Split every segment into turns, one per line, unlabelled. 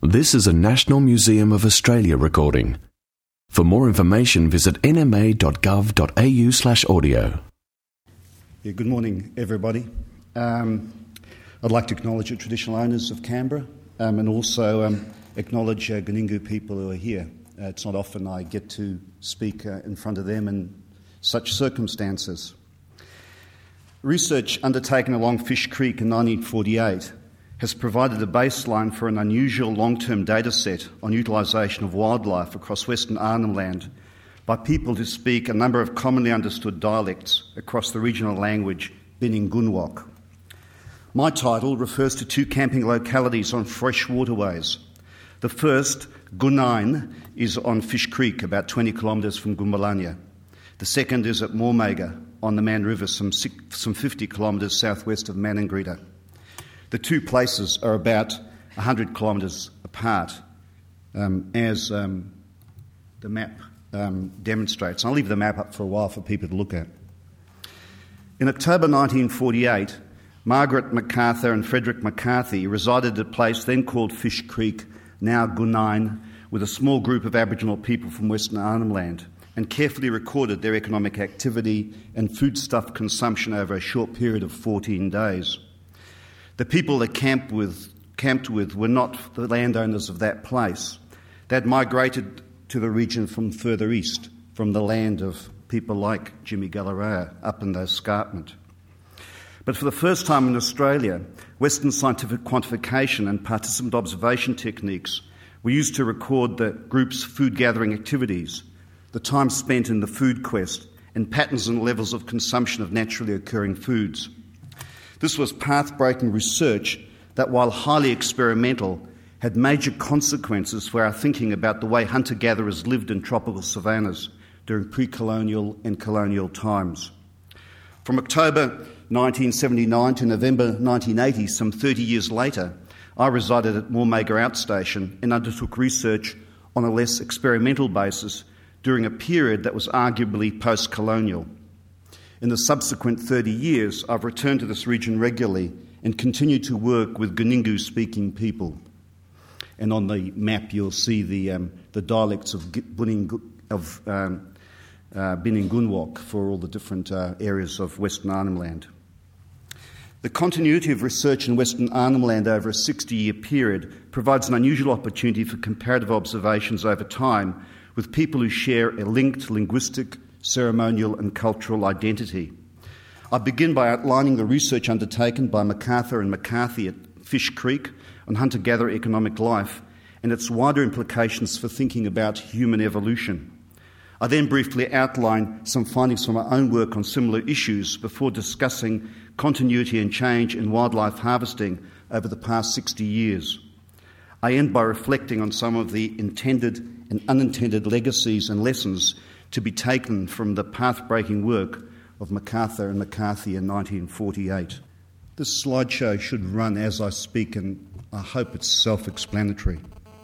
This is a National Museum of Australia recording. For more information, visit nma.gov.au/audio.
Yeah, good morning, everybody. I'd like to acknowledge the traditional owners of Canberra and also acknowledge Gningu people who are here. It's not often I get to speak in front of them in such circumstances. Research undertaken along Fish Creek in 1948 has provided a baseline for an unusual long-term data set on utilisation of wildlife across Western Arnhem Land by people who speak a number of commonly understood dialects across the regional language Biningunwok. My title refers to two camping localities on fresh waterways. The first, Gunain, is on Fish Creek, about 20 kilometres from Gumbalanya. The second is at Mormega on the Man River, some 50 kilometres southwest of Maningrida. The two places are about 100 kilometres apart, as the map demonstrates. I'll leave the map up for a while for people to look at. In October 1948, Margaret MacArthur and Frederick McCarthy resided at a place then called Fish Creek, now Gunain, with a small group of Aboriginal people from Western Arnhem Land, and carefully recorded their economic activity and foodstuff consumption over a short period of 14 days. The people they camped with were not the landowners of that place. They had migrated to the region from further east, from the land of people like Jimmy Galleria up in the escarpment. But for the first time in Australia, Western scientific quantification and participant observation techniques were used to record the group's food gathering activities, the time spent in the food quest, and patterns and levels of consumption of naturally occurring foods. This was path-breaking research that, while highly experimental, had major consequences for our thinking about the way hunter-gatherers lived in tropical savannas during pre-colonial and colonial times. From October 1979 to November 1980, some 30 years later, I resided at Mormega Outstation and undertook research on a less experimental basis during a period that was arguably post-colonial. In the subsequent 30 years, I've returned to this region regularly and continue to work with Gningu-speaking people. And on the map, you'll see the dialects of Biningunwok for all the different areas of Western Arnhem Land. The continuity of research in Western Arnhem Land over a 60-year period provides an unusual opportunity for comparative observations over time with people who share a linked linguistic, ceremonial and cultural identity. I begin by outlining the research undertaken by MacArthur and McCarthy at Fish Creek on hunter-gatherer economic life and its wider implications for thinking about human evolution. I then briefly outline some findings from our own work on similar issues before discussing continuity and change in wildlife harvesting over the past 60 years. I end by reflecting on some of the intended and unintended legacies and lessons to be taken from the path-breaking work of MacArthur and McCarthy in 1948. This slideshow should run as I speak, and I hope it's self-explanatory.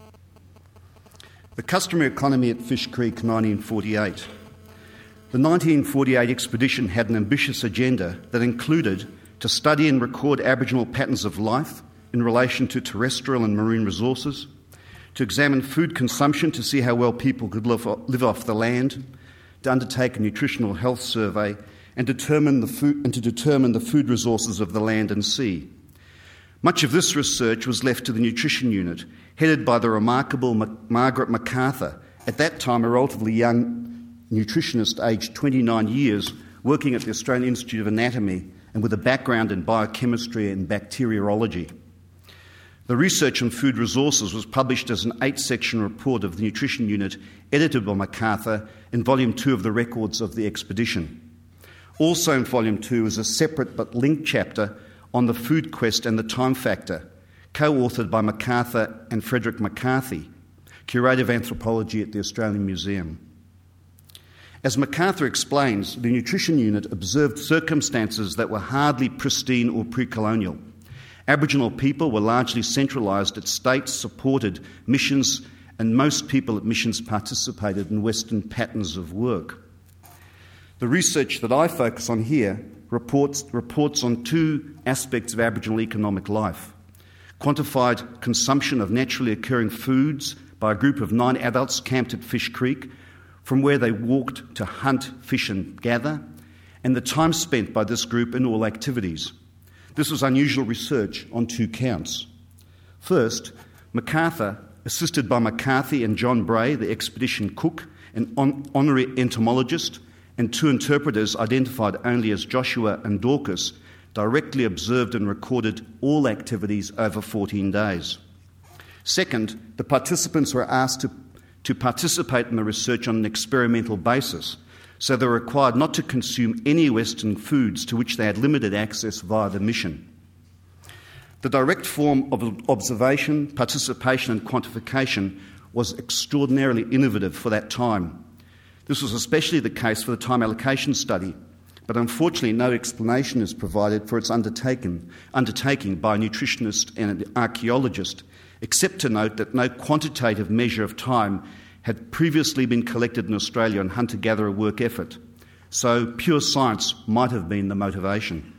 The customary economy at Fish Creek, 1948. The 1948 expedition had an ambitious agenda that included to study and record Aboriginal patterns of life in relation to terrestrial and marine resources, to examine food consumption to see how well people could live off the land, to undertake a nutritional health survey and to determine the food resources of the land and sea. Much of this research was left to the Nutrition Unit, headed by the remarkable Margaret MacArthur, at that time a relatively young nutritionist aged 29 years, working at the Australian Institute of Anatomy and with a background in biochemistry and bacteriology. The research on food resources was published as an 8-section report of the Nutrition Unit, edited by MacArthur in Volume 2 of the Records of the Expedition. Also in Volume 2 is a separate but linked chapter on the food quest and the time factor, co-authored by MacArthur and Frederick McCarthy, Curator of Anthropology at the Australian Museum. As MacArthur explains, the Nutrition Unit observed circumstances that were hardly pristine or pre-colonial. Aboriginal people were largely centralised at state-supported missions, and most people at missions participated in Western patterns of work. The research that I focus on here reports on two aspects of Aboriginal economic life: quantified consumption of naturally occurring foods by a group of 9 adults camped at Fish Creek, from where they walked to hunt, fish and gather, and the time spent by this group in all activities. This was unusual research on 2 counts. First, MacArthur, assisted by McCarthy and John Bray, the expedition cook and honorary entomologist, and 2 interpreters identified only as Joshua and Dorcas, directly observed and recorded all activities over 14 days. Second, the participants were asked to participate in the research on an experimental basis, so they were required not to consume any Western foods to which they had limited access via the mission. The direct form of observation, participation and quantification was extraordinarily innovative for that time. This was especially the case for the time allocation study, but unfortunately no explanation is provided for its undertaking by a nutritionist and an archaeologist, except to note that no quantitative measure of time had previously been collected in Australia on hunter-gatherer work effort, so pure science might have been the motivation.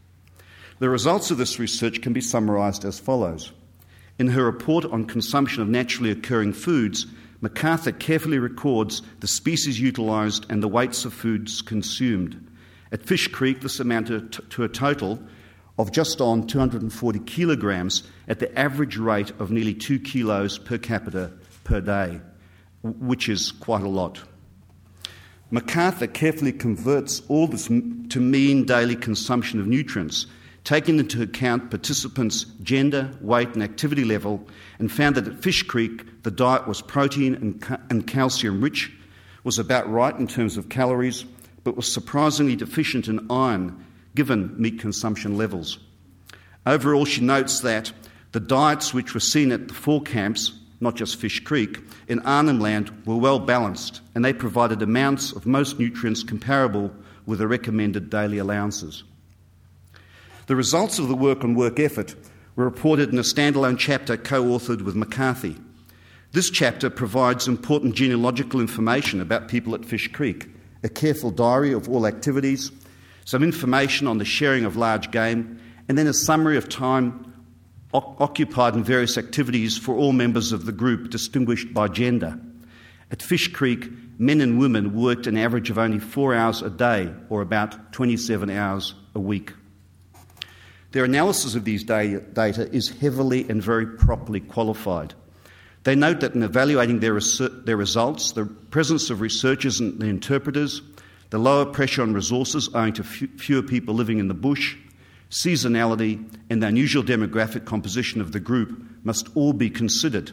The results of this research can be summarised as follows. In her report on consumption of naturally occurring foods, MacArthur carefully records the species utilised and the weights of foods consumed. At Fish Creek, this amounted to a total of just on 240 kilograms at the average rate of nearly 2 kilos per capita per day, which is quite a lot. MacArthur carefully converts all this to mean daily consumption of nutrients, taking into account participants' gender, weight and activity level, and found that at Fish Creek the diet was protein and calcium rich, was about right in terms of calories, but was surprisingly deficient in iron given meat consumption levels. Overall, she notes that the diets which were seen at the 4 camps, not just Fish Creek, in Arnhem Land were well balanced, and they provided amounts of most nutrients comparable with the recommended daily allowances. The results of the work on work effort were reported in a standalone chapter co-authored with McCarthy. This chapter provides important genealogical information about people at Fish Creek, a careful diary of all activities, some information on the sharing of large game, and then a summary of time occupied in various activities for all members of the group, distinguished by gender. At Fish Creek, men and women worked an average of only 4 hours a day, or about 27 hours a week. Their analysis of these data is heavily and very properly qualified. They note that in evaluating their results, the presence of researchers and interpreters, the lower pressure on resources owing to fewer people living in the bush, seasonality, and the unusual demographic composition of the group must all be considered.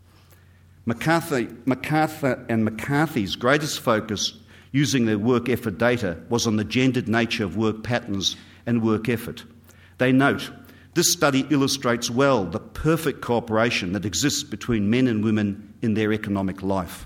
MacArthur and McCarthy's greatest focus using their work effort data was on the gendered nature of work patterns and work effort. They note, this study illustrates well the perfect cooperation that exists between men and women in their economic life.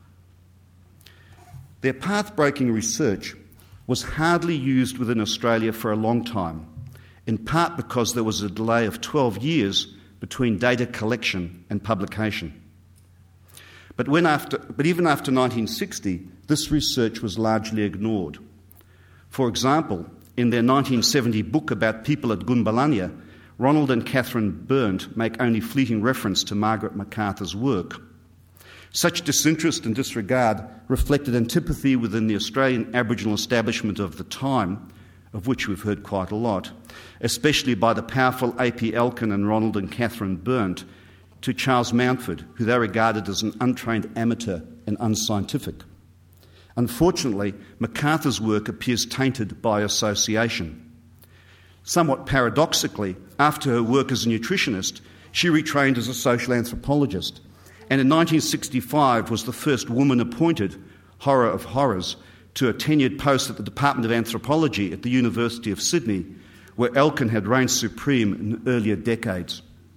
Their path-breaking research was hardly used within Australia for a long time, in part because there was a delay of 12 years between data collection and publication. But even after 1960, this research was largely ignored. For example, in their 1970 book about people at Gunbalanya, Ronald and Catherine Berndt make only fleeting reference to Margaret MacArthur's work. Such disinterest and disregard reflected antipathy within the Australian Aboriginal establishment of the time, of which we've heard quite a lot, especially by the powerful A.P. Elkin and Ronald and Catherine Berndt, to Charles Mountford, who they regarded as an untrained amateur and unscientific. Unfortunately, MacArthur's work appears tainted by association. Somewhat paradoxically, after her work as a nutritionist, she retrained as a social anthropologist, and in 1965 was the first woman appointed, horror of horrors, to a tenured post at the Department of Anthropology at the University of Sydney, where Elkin had reigned supreme in earlier decades.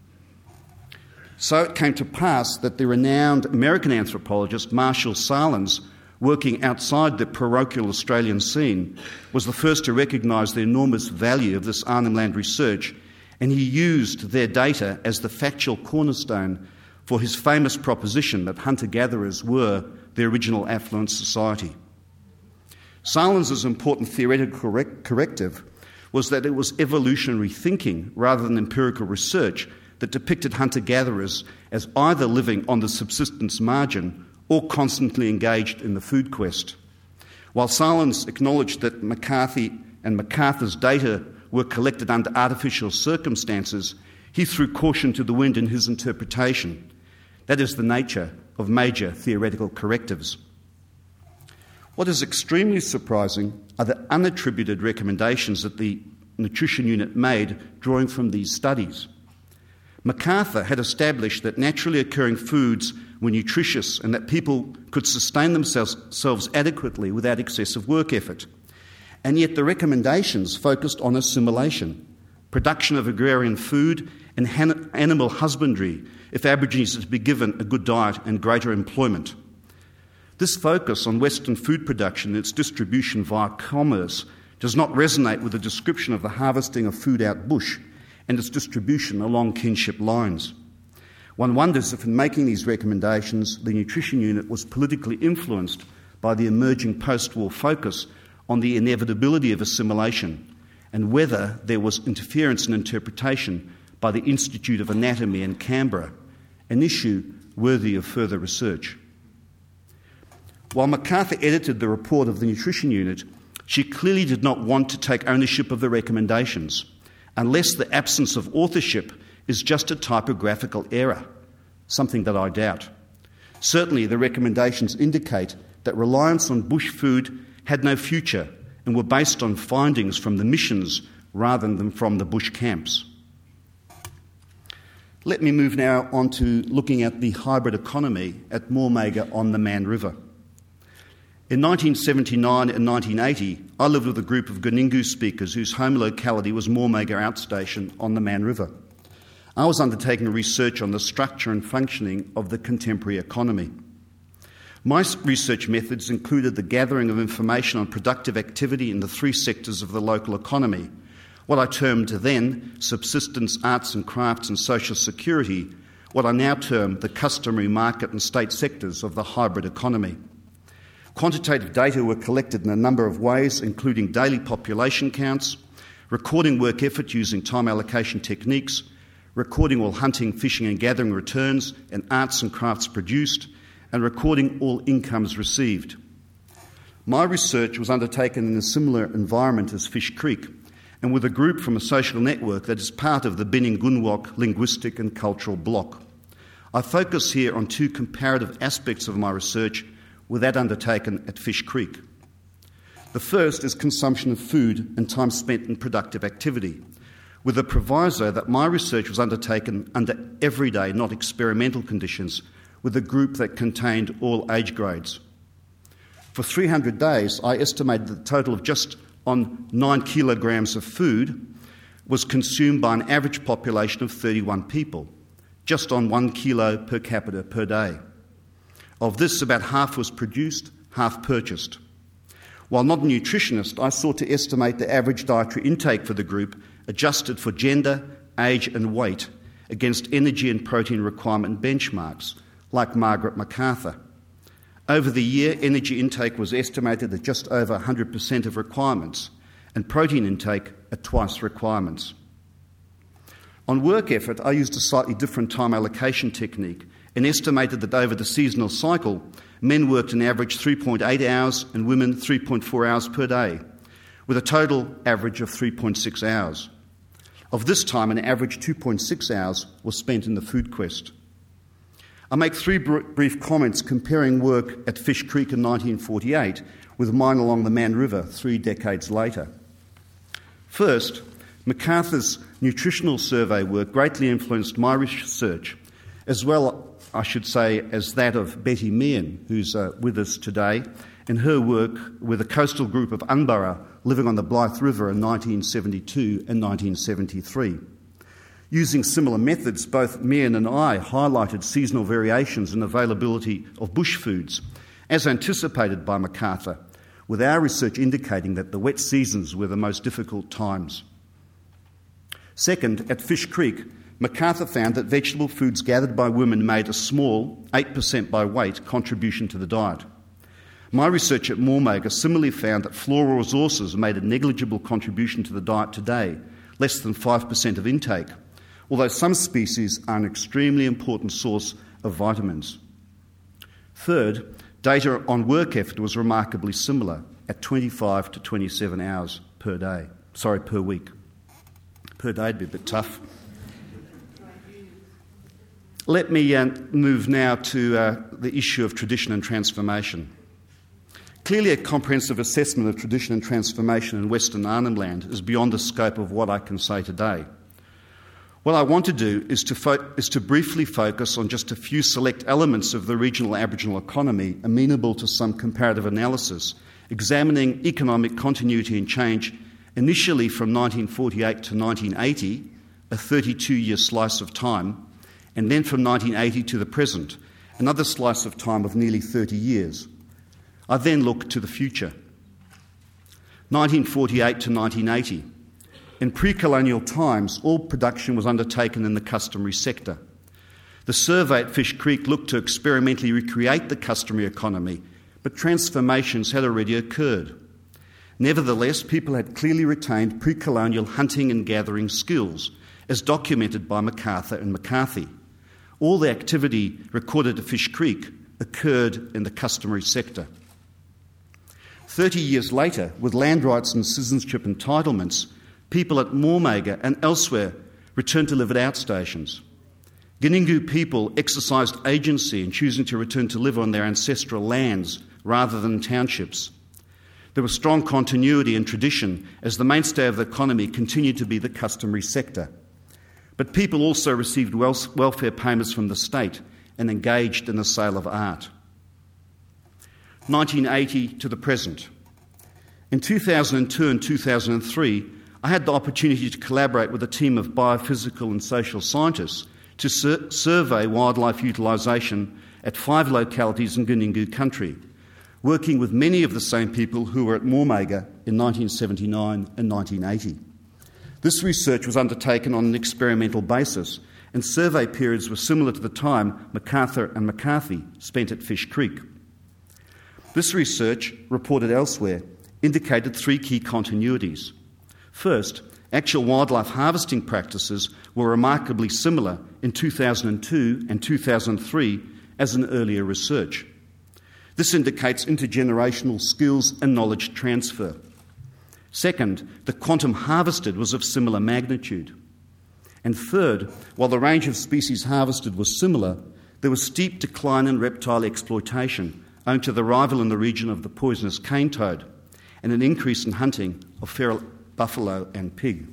So it came to pass that the renowned American anthropologist Marshall Sahlins, working outside the parochial Australian scene, was the first to recognise the enormous value of this Arnhem Land research, and he used their data as the factual cornerstone for his famous proposition that hunter-gatherers were the original affluent society. Sahlins' important theoretical corrective was that it was evolutionary thinking rather than empirical research that depicted hunter-gatherers as either living on the subsistence margin or constantly engaged in the food quest. While Sallins acknowledged that McCarthy and MacArthur's data were collected under artificial circumstances, he threw caution to the wind in his interpretation. That is the nature of major theoretical correctives. What is extremely surprising are the unattributed recommendations that the Nutrition Unit made drawing from these studies. MacArthur had established that naturally occurring foods were nutritious and that people could sustain themselves adequately without excessive work effort. And yet the recommendations focused on assimilation, production of agrarian food and animal husbandry if Aborigines are to be given a good diet and greater employment. This focus on Western food production and its distribution via commerce does not resonate with the description of the harvesting of food out bush and its distribution along kinship lines. One wonders if in making these recommendations the Nutrition Unit was politically influenced by the emerging post-war focus on the inevitability of assimilation and whether there was interference in interpretation by the Institute of Anatomy in Canberra, an issue worthy of further research. While MacArthur edited the report of the Nutrition Unit, she clearly did not want to take ownership of the recommendations, unless the absence of authorship is just a typographical error, something that I doubt. Certainly, the recommendations indicate that reliance on bush food had no future and were based on findings from the missions rather than from the bush camps. Let me move now on to looking at the hybrid economy at Mormega on the Man River. In 1979 and 1980, I lived with a group of Ganingu speakers whose home locality was Mormega Outstation on the Man River. I was undertaking research on the structure and functioning of the contemporary economy. My research methods included the gathering of information on productive activity in the three sectors of the local economy, what I termed then subsistence, arts and crafts and social security, what I now term the customary market and state sectors of the hybrid economy. Quantitative data were collected in a number of ways, including daily population counts, recording work effort using time allocation techniques, recording all hunting, fishing and gathering returns and arts and crafts produced, and recording all incomes received. My research was undertaken in a similar environment as Fish Creek, and with a group from a social network that is part of the Biningunwok linguistic and cultural bloc. I focus here on two comparative aspects of my research with that undertaken at Fish Creek. The first is consumption of food and time spent in productive activity, with a proviso that my research was undertaken under everyday, not experimental conditions, with a group that contained all age grades. For 300 days, I estimated the total of just on 9 kilograms of food was consumed by an average population of 31 people, just on 1 kilo per capita per day. Of this, about half was produced, half purchased. While not a nutritionist, I sought to estimate the average dietary intake for the group, adjusted for gender, age and weight, against energy and protein requirement benchmarks, like Margaret MacArthur. Over the year, energy intake was estimated at just over 100% of requirements, and protein intake at twice requirements. On work effort, I used a slightly different time allocation technique and estimated that over the seasonal cycle, men worked an average 3.8 hours and women 3.4 hours per day, with a total average of 3.6 hours. Of this time, an average 2.6 hours was spent in the food quest. I make three brief comments comparing work at Fish Creek in 1948 with mine along the Man River 3 decades later. First, MacArthur's nutritional survey work greatly influenced my research, as well, I should say, as that of Betty Meehan, who's with us today, in her work with a coastal group of Unburra living on the Blythe River in 1972 and 1973. Using similar methods, both Meehan and I highlighted seasonal variations in availability of bush foods, as anticipated by MacArthur, with our research indicating that the wet seasons were the most difficult times. Second, at Fish Creek, MacArthur found that vegetable foods gathered by women made a small, 8% by weight, contribution to the diet. My research at Mormega similarly found that floral resources made a negligible contribution to the diet today, less than 5% of intake, although some species are an extremely important source of vitamins. Third, data on work effort was remarkably similar at 25 to 27 hours per week. Per day would be a bit tough. Let me move now to the issue of tradition and transformation. Clearly, a comprehensive assessment of tradition and transformation in Western Arnhem Land is beyond the scope of what I can say today. What I want to do is to briefly focus on just a few select elements of the regional Aboriginal economy amenable to some comparative analysis, examining economic continuity and change initially from 1948 to 1980, a 32-year slice of time, and then from 1980 to the present, another slice of time of nearly 30 years. I then look to the future. 1948 to 1980. In pre-colonial times, all production was undertaken in the customary sector. The survey at Fish Creek looked to experimentally recreate the customary economy, but transformations had already occurred. Nevertheless, people had clearly retained pre-colonial hunting and gathering skills, as documented by MacArthur and McCarthy. All the activity recorded at Fish Creek occurred in the customary sector. 30 years later, with land rights and citizenship entitlements, people at Mormega and elsewhere returned to live at outstations. Giningu people exercised agency in choosing to return to live on their ancestral lands rather than townships. There was strong continuity and tradition as the mainstay of the economy continued to be the customary sector. But people also received welfare payments from the state and engaged in the sale of art. 1980 to the present. In 2002 and 2003, I had the opportunity to collaborate with a team of biophysical and social scientists to survey wildlife utilisation at 5 localities in Giningu country, working with many of the same people who were at Mormega in 1979 and 1980. This research was undertaken on an experimental basis, and survey periods were similar to the time MacArthur and McCarthy spent at Fish Creek. This research, reported elsewhere, indicated 3 key continuities. First, actual wildlife harvesting practices were remarkably similar in 2002 and 2003 as in earlier research. This indicates intergenerational skills and knowledge transfer. Second, the quantum harvested was of similar magnitude. And third, while the range of species harvested was similar, there was steep decline in reptile exploitation owing to the arrival in the region of the poisonous cane toad and an increase in hunting of feral buffalo and pig.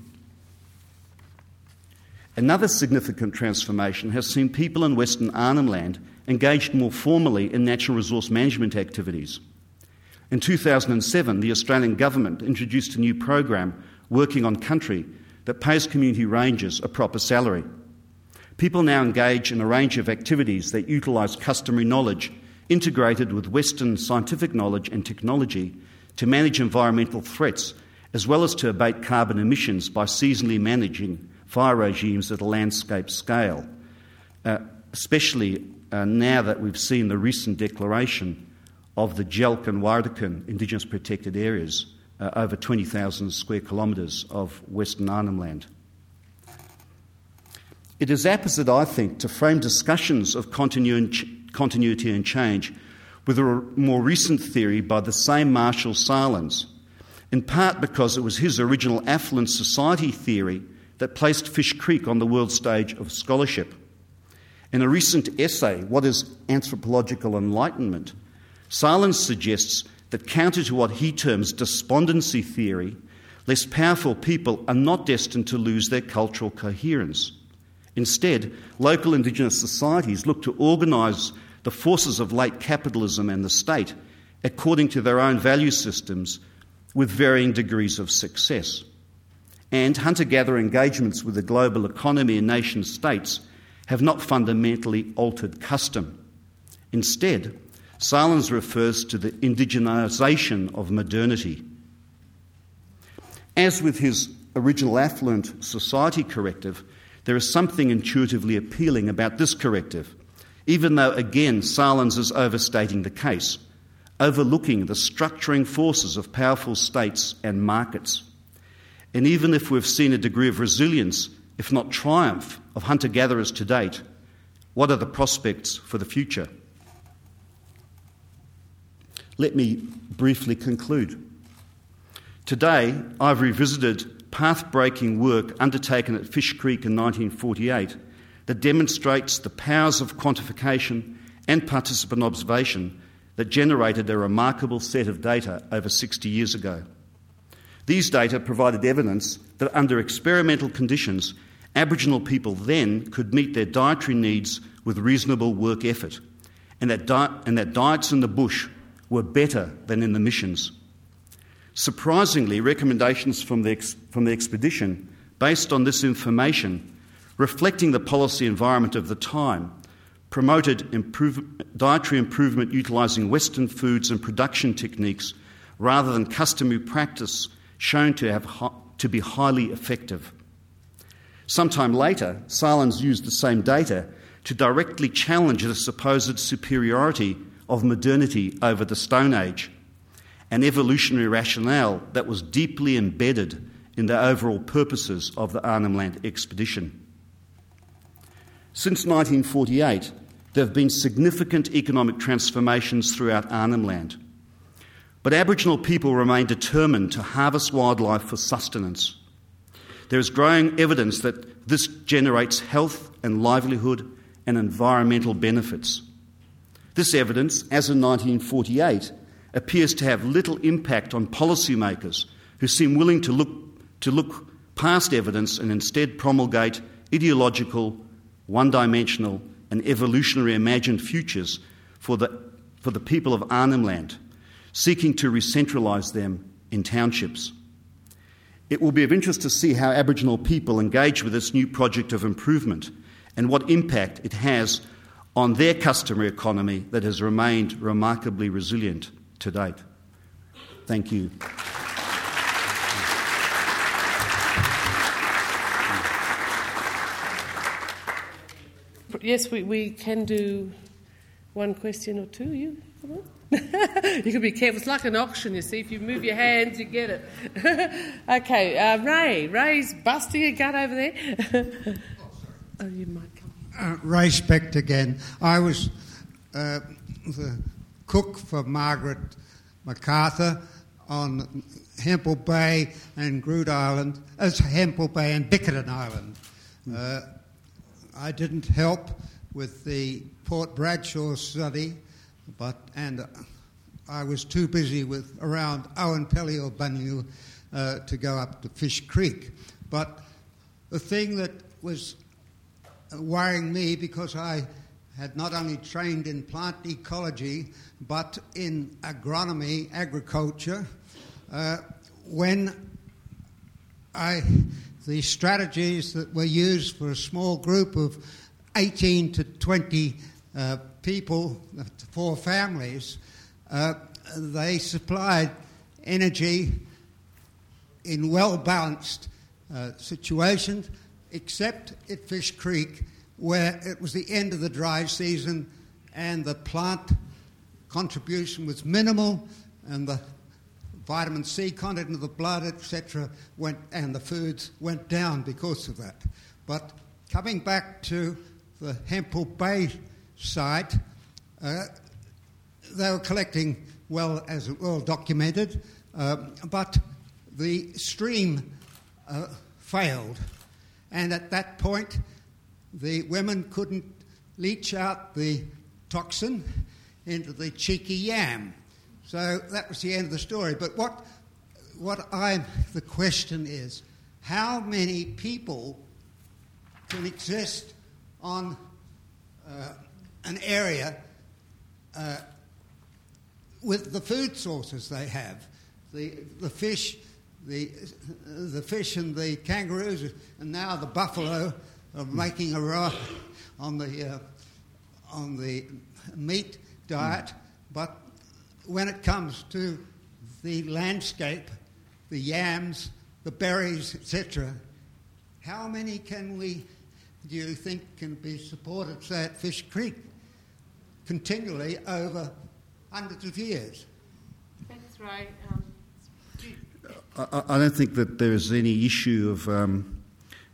Another significant transformation has seen people in Western Arnhem Land engaged more formally in natural resource management activities. In 2007, the Australian government introduced a new program, Working on Country, that pays community rangers a proper salary. People now engage in a range of activities that utilise customary knowledge integrated with Western scientific knowledge and technology to manage environmental threats, as well as to abate carbon emissions by seasonally managing fire regimes at a landscape scale, especially now that we've seen the recent declaration of the Djelk and Wardakin Indigenous Protected Areas, over 20,000 square kilometres of Western Arnhem Land. It is apposite, I think, to frame discussions of continuity and change with a more recent theory by the same Marshall Sahlins, in part because it was his original affluent society theory that placed Fish Creek on the world stage of scholarship. In a recent essay, What is Anthropological Enlightenment?, Sahlins suggests that counter to what he terms despondency theory, less powerful people are not destined to lose their cultural coherence. Instead, local Indigenous societies look to organise the forces of late capitalism and the state according to their own value systems with varying degrees of success. And hunter-gatherer engagements with the global economy and nation-states have not fundamentally altered custom. Instead, Sahlins refers to the indigenisation of modernity. As with his original affluent society corrective, there is something intuitively appealing about this corrective, even though, again, Sahlins is overstating the case, overlooking the structuring forces of powerful states and markets. And even if we've seen a degree of resilience if not triumph, of hunter-gatherers to date, what are the prospects for the future? Let me briefly conclude. Today, I've revisited path-breaking work undertaken at Fish Creek in 1948 that demonstrates the powers of quantification and participant observation that generated a remarkable set of data over 60 years ago. These data provided evidence that under experimental conditions, Aboriginal people then could meet their dietary needs with reasonable work effort, and that diets in the bush were better than in the missions. Surprisingly, recommendations from the expedition, based on this information, reflecting the policy environment of the time, promoted dietary improvement utilising Western foods and production techniques rather than customary practice shown to be highly effective. Sometime later, Salins used the same data to directly challenge the supposed superiority of modernity over the Stone Age, an evolutionary rationale that was deeply embedded in the overall purposes of the Arnhem Land expedition. Since 1948, there have been significant economic transformations throughout Arnhem Land, but Aboriginal people remain determined to harvest wildlife for sustenance. There is growing evidence that this generates health and livelihood and environmental benefits. This evidence, as in 1948, appears to have little impact on policymakers who seem willing to look past evidence and instead promulgate ideological, one-dimensional and evolutionary imagined futures for the people of Arnhem Land, seeking to recentralise them in townships. It will be of interest to see how Aboriginal people engage with this new project of improvement and what impact it has on their customary economy that has remained remarkably resilient to date. Thank you.
Yes, we can do one question or two. You come on. You can be careful. It's like an auction, you see. If you move your hands, you get it. Okay, Ray's busting a gut over there. Oh, you might come.
Ray Specht again. I was the cook for Margaret MacArthur on Hempel Bay and Groot Island, as Hempel Bay and Bickerton Island. I didn't help with the Port Bradshaw study, and I was too busy with around Owen Pelly or Bunyoo to go up to Fish Creek. But the thing that was worrying me, because I had not only trained in plant ecology but in agronomy, agriculture, the strategies that were used for a small group of 18 to 20 people, 4 families, they supplied energy in well-balanced situations, except at Fish Creek, where it was the end of the dry season and the plant contribution was minimal, and the vitamin C content of the blood, etc., and the foods went down because of that. But coming back to the Hempel Bay site, they were collecting well documented, but the stream failed, and at that point the women couldn't leach out the toxin into the cheeky yam. So that was the end of the story. But the question is, how many people can exist on an area with the food sources they have, the fish, the fish and the kangaroos, and now the buffalo are making a run on the meat diet, but when it comes to the landscape, the yams, the berries, etc., how many do you think can be supported, say, at Fish Creek continually over hundreds of years?
Thanks, Ray.
I don't think that there is any issue of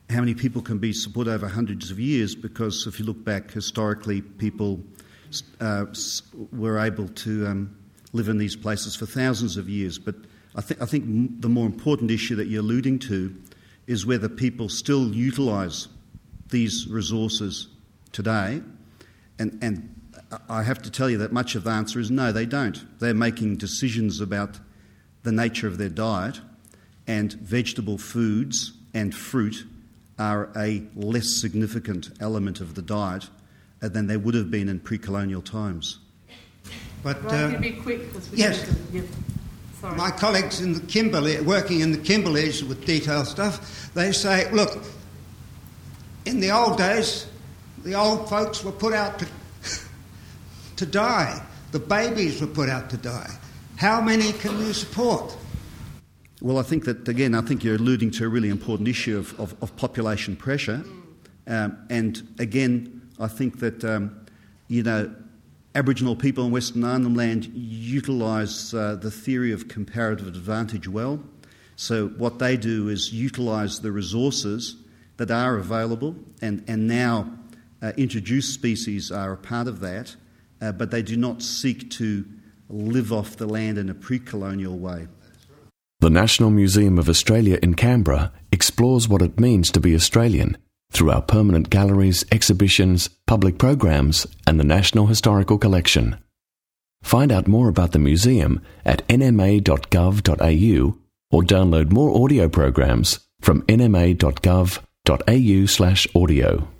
how many people can be supported over hundreds of years, because if you look back historically, people were able to live in these places for thousands of years. But I think the more important issue that you're alluding to is whether people still utilise these resources today. And I have to tell you that much of the answer is no, they don't. They're making decisions about the nature of their diet, and vegetable foods and fruit are a less significant element of the diet than they would have been in pre-colonial times.
But
Right, be quick, 'cause we
yes.
need to- Sorry.
my colleagues in the Kimberley, working in the Kimberleys with detailed stuff, they say, look, in the old days, the old folks were put out to die. The babies were put out to die. How many can you support?
Well, I think you're alluding to a really important issue of population pressure. And again, I think that, Aboriginal people in Western Arnhem Land utilise the theory of comparative advantage well. So what they do is utilise the resources that are available, and now introduced species are a part of that, but they do not seek to live off the land in a pre-colonial way.
The National Museum of Australia in Canberra explores what it means to be Australian through our permanent galleries, exhibitions, public programs, and the National Historical Collection. Find out more about the museum at nma.gov.au or download more audio programs from nma.gov.au/audio.